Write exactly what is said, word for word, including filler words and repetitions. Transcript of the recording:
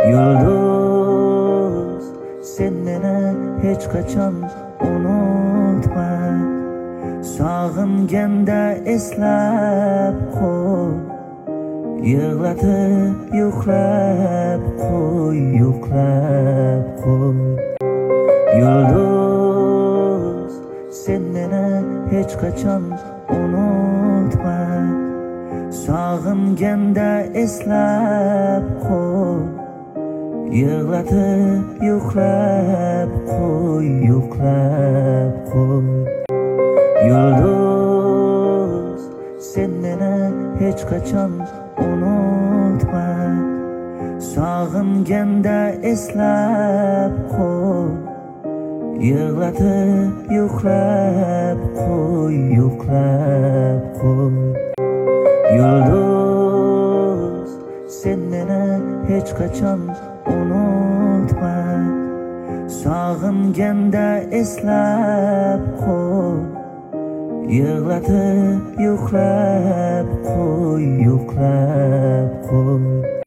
Yulduz, sen meni hech qachon unutma. Sog'inganda eslab qo'y, yig'latib yo'qlab qo'y, yo'qlab qo'y. Yulduz, sen meni hech qachon unutma. Sog'inganda eslab qo'y, yig'latib yo'qlab qo'y, yo'qlab qo'y. Yulduz, sen meni hech qachon unutma. Sog'inganda eslab qo'y, yig'latib yo'qlab qo'y, yo'qlab qo'y. Yulduz, sen meni hech qachon unutma. Sog'inganda eslab qo'y, yig'latib yo'qlab qo'y, yo'qlab qo'y.